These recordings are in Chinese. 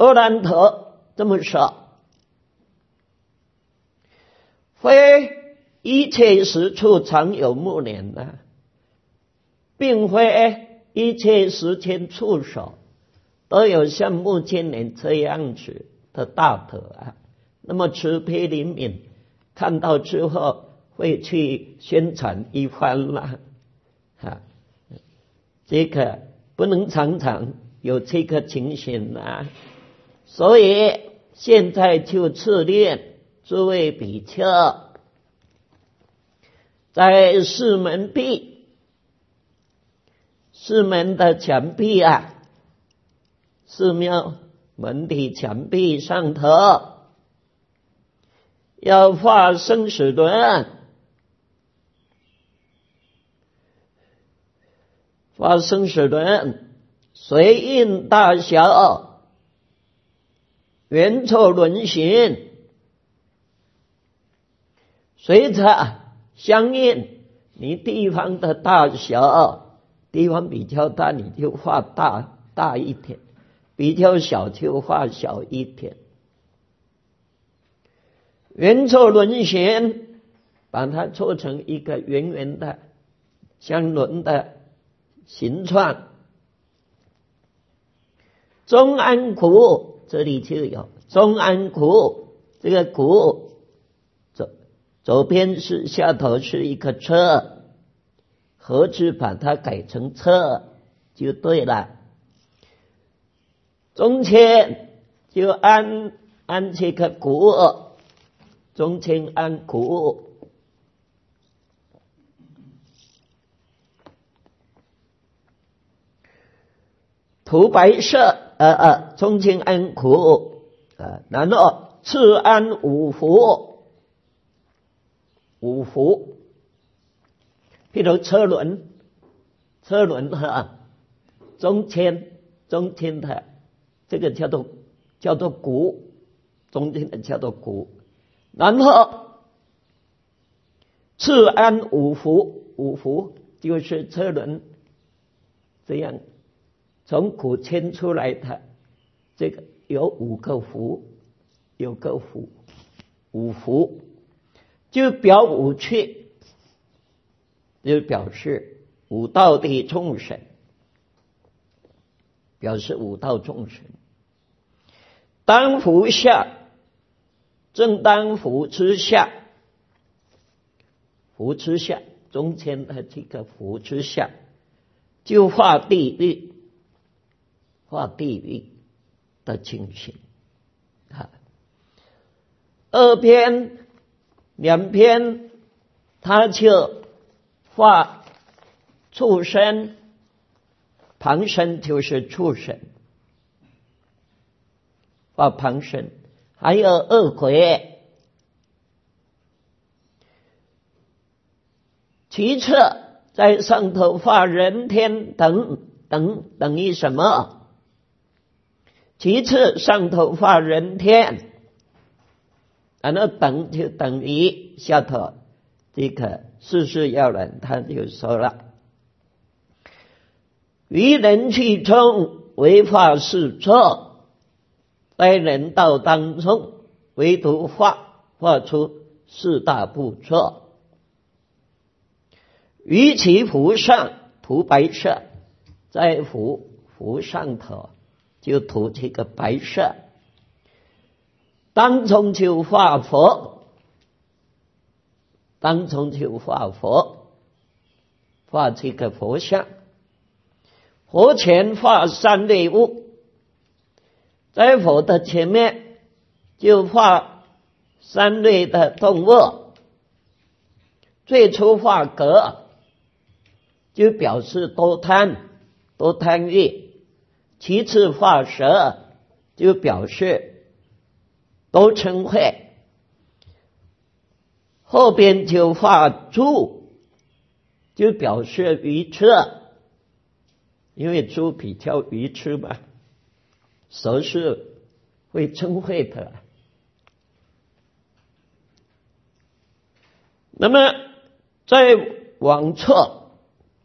阿难陀这么说：非一切时处常有目连啊，并非一切时间处所都有像目犍连这样子的大德啊，那么慈悲灵敏，看到之后会去宣传一番啦啊，这个不能常常有这个情形啊。所以现在就敕令诸位比丘，在寺门壁、寺门的墙壁啊，寺庙门的墙壁上头要画生死轮，画生死轮随应大小，圆错轮形，随着相应你地方的大小，地方比较大你就画大一点，比较小就画小一点。圆错轮形，把它做成一个圆圆的相轮的形状。中安鼓，这里就有中安鼓，这个鼓左边是下头是一个车，何止把它改成车就对了。中间就安这个鼓，中间安鼓。涂白色，中间安鼓，然后次安五福，譬如车轮中间的这个叫做鼓，中间的叫做鼓，然后次安五福就是车轮这样从鼓牵出来的，这个有五个福，五福就表五趣，就表示五道的众生，表示五道众生。当福下，正当福之下，中间的这个福之下，就画地狱的情形啊。两边他就画畜生，旁生就是畜生，画旁生，还有恶鬼。其次在上头画人天等于什么？其次上头画人天，然后等就等于下头这个世事要人，他就说了：于人去中为画是错，在人道当中唯独画出四大不错。于其符上涂白色，在符上头就涂这个白色，当中就画佛，画这个佛像。佛前画三类物，在佛的前面就画三类的动物。最初画蛤，就表示多贪欲；其次画蛇，就表示多嗔恚；后边就画猪，就表示愚痴，因为猪比较愚痴嘛，蛇是会嗔恚的。那么在往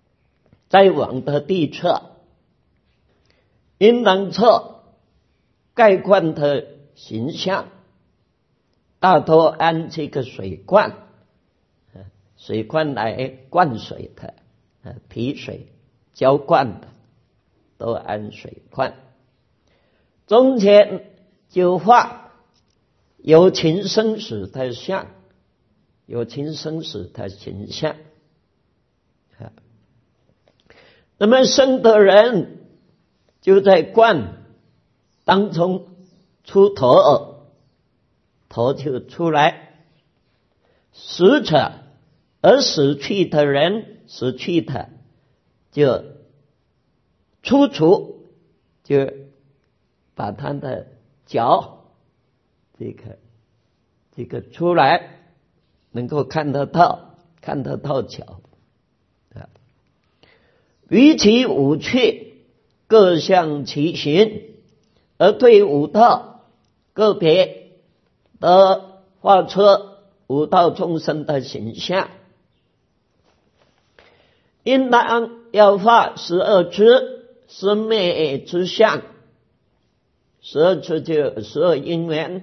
的地侧，阴囊侧盖罐的形象，大多按这个水罐，水罐来灌水的，提水浇灌的都按水罐。中间就画有情生死的像，有情生死的形象。那么生的人就在罐当中出头，头就出来；死者而死去的人，死去的就出处，就把他的脚这个出来，能够看得到脚。于其五趣各向其行，而对五道个别的画出五道众生的形象。应当要画12支生灭之相，12支就有12因缘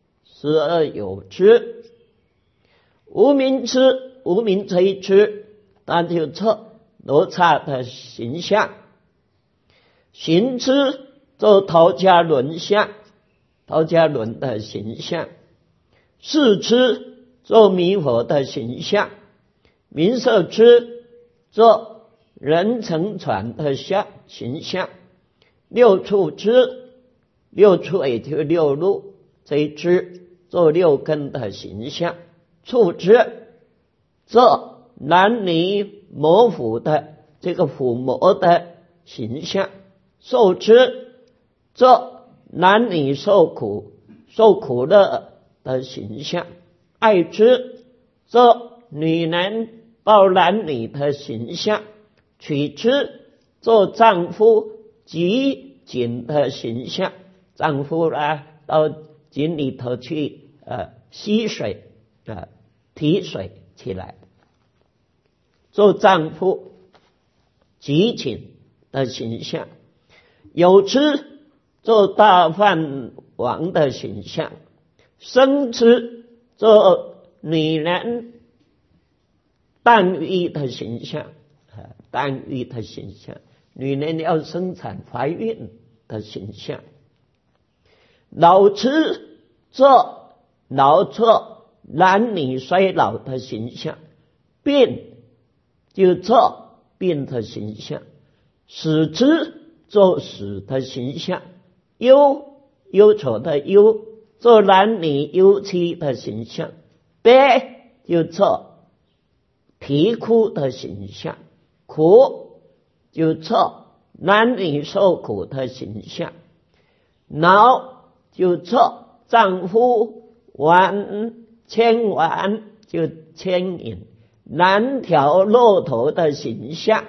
，12有支。无明支，无明这一支，那就做罗刹的形象；行支做陶家轮相，陶家轮的形象；事支做弥佛的形象；名色支做人乘船的形象；六处支，六处也就六路这一支做六根的形象；处支做男女魔府的这个伏魔的形象；受支做男女受苦乐的形象；爱支做女人抱男女的形象；取支做丈夫汲井的形象，丈夫到井里头去吸水提水起来，做丈夫汲井的形象；有支做大梵王的形象；生支做女人诞育的形象，诞育的形象，女人要生产怀孕的形象；老支做男女衰老的形象；病就做病的形象；死支做死的形象；忧愁的忧做男女忧戚的形象；悲就做啼哭的形象；苦就做男女受苦的形象；恼就做丈夫牵挽就牵引难调骆驼的形象。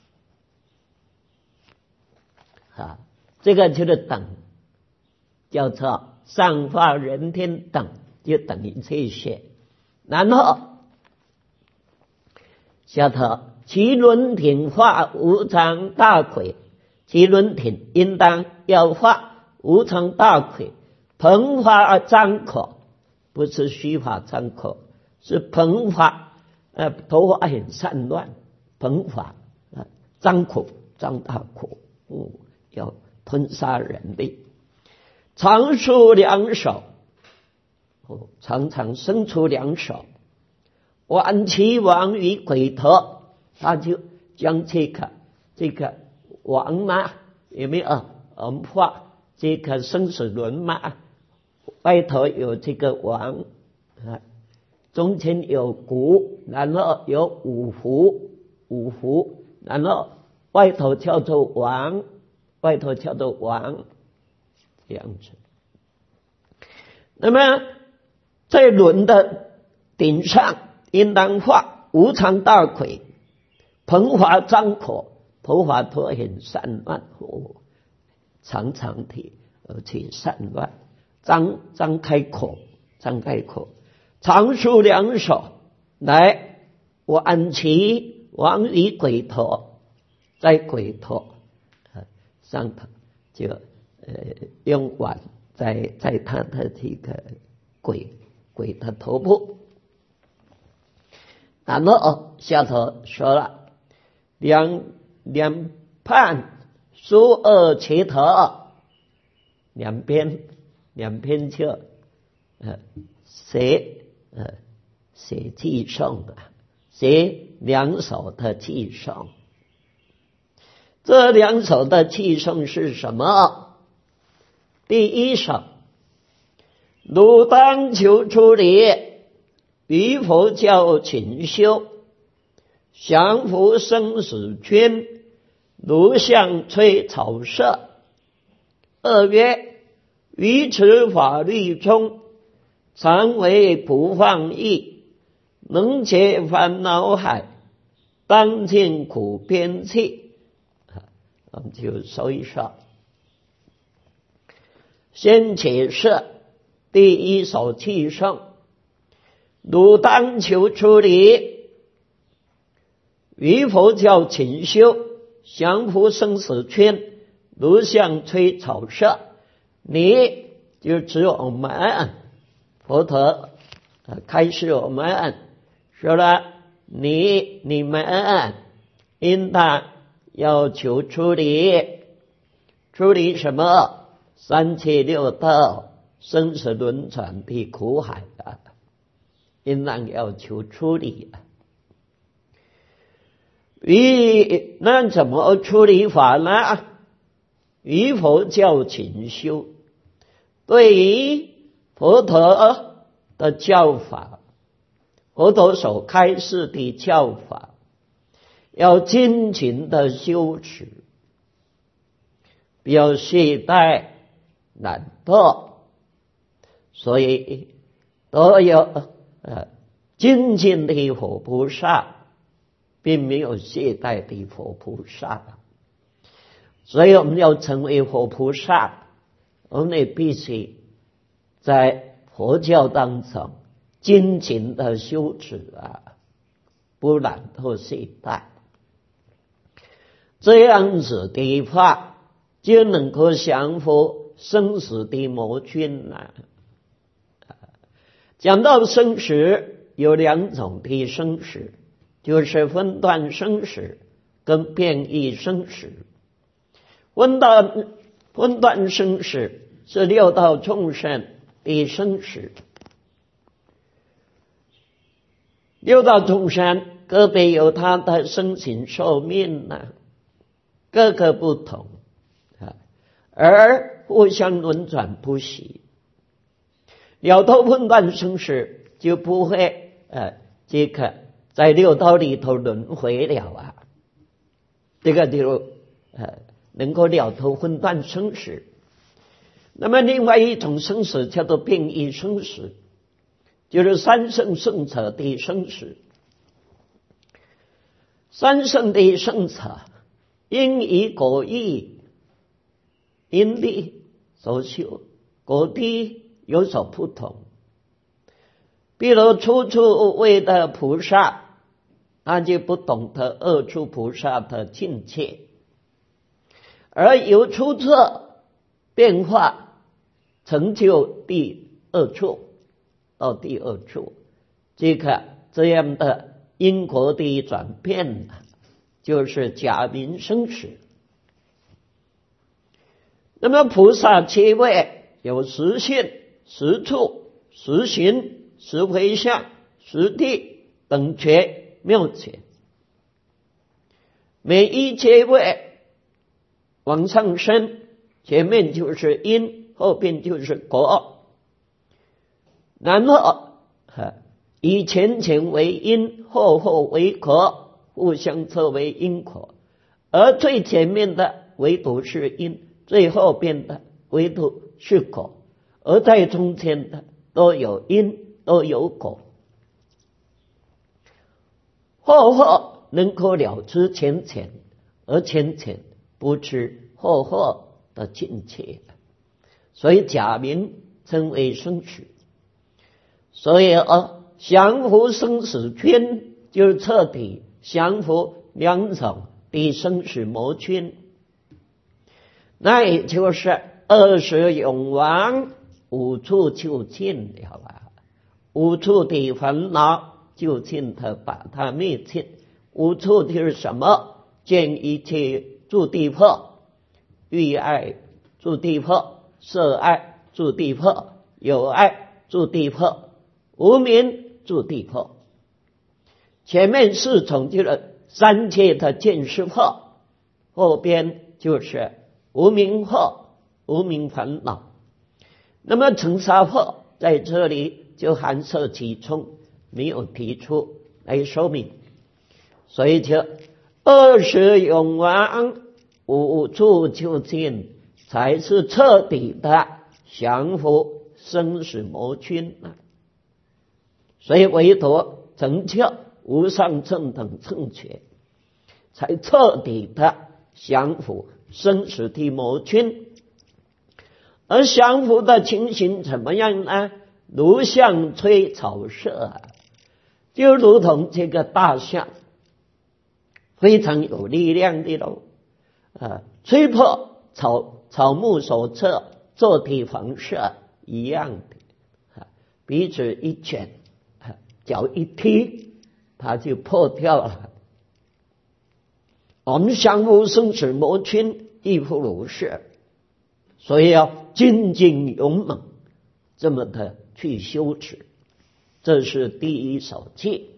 这个就是等，叫做上化人天等，就等于这些。然后下头其轮挺画无常大魁，其轮挺应当要画无常大魁，蓬发张口，不是虚发张口，是蓬发，头发很散乱，蓬发张口，张大口，要吞杀人类。长出两手，常常伸出两手，挽其王于鬼头，他就将这个王嘛，有没有画这个生死轮嘛？外头有这个王中间有鼓，然后有五符，然后外头叫做王，这样子。那么在轮的顶上应当画无常大魁，蓬发张口，头发都很散乱，长长的而且散乱，张开口，长竖两手来挽其王于鬼头，在鬼头上头就用挽在他的这个鬼的头部。然后下头说了，两畔竖二旗头，两边就写寄送的，写两首的寄送。这两首的寄送是什么？第一首，汝当求出离，于佛教勤修，降伏生死圈，如象摧草色。二曰，于此法律中，常为不放逸，能解烦恼海，当尽苦边气。我们就说一说，先解释第一首寄送，汝当求出离，于佛教勤修，降伏生死圈，如象摧草色。你就指我们佛陀开示我们说了，你们应当要求出离，出离什么？三界六道生死轮转的苦海啊，应当要求出离啊。那怎么出离法呢？于佛教勤修，对于佛陀的教法，佛陀所开示的教法，要精勤的修持，不要懈怠懒惰，所以都有精进的佛菩萨，并没有懈怠的佛菩萨。所以我们要成为佛菩萨，我们也必须在佛教当中精勤的修持不懒惰懈怠，这样子的话，就能够降伏生死的魔君了。讲到生死，有两种的生死，就是分段生死跟变异生死。分段生死是六道众生的生死，六道众生个别有他的生死寿命各个不同而互相轮转不息。了脱分段生死就不会这个在六道里头轮回了这个就能够了脱分段生死。那么另外一种生死叫做变异生死，就是三圣圣者的生死。三圣的圣者因以果义因力所修，果地有所不同。比如初处位的菩萨，他就不懂得二处菩萨的境界，而由初处变化成就第二处到第二处，这样的因果的转变就是假名生死。那么菩萨七位有实性、实处、实行、实回向、实地等觉妙觉，每一阶位往上升，前面就是因，后边就是果，然后以前为因，后为果，互相作为因果。而最前面的唯独是因，最后边的唯独是果，而在中间的都有因，都有果。后能够了知前，而前不知后的境界，所以假名称为生死。所以降伏生死圈，就是彻底降伏两种的生死魔圈，那也就是 20勇王，无处就近了啊，无处的烦恼就近的把它灭尽。无处就是什么？见一切诸地破，欲爱诸地破，色爱诸地破，有爱诸地破，无明诸地破。前面4种就是3界的见识破，后边就是无明破，无明烦恼。那么尘沙破在这里就含摄其中，没有提出来说明。所以就20勇王，无处就近，才是彻底的降伏生死魔君啊。所以唯独成就无上正等正觉，才彻底的降伏生死的魔君。而降伏的情形怎么样呢？如象吹草色，就如同这个大象非常有力量的咯，吹破草木所侧做体房舍一样的，鼻子一卷，脚一踢，它就破掉了。我们降伏生死魔君亦复如是，所以要精进勇猛，这么的去修持。这是第一首偈。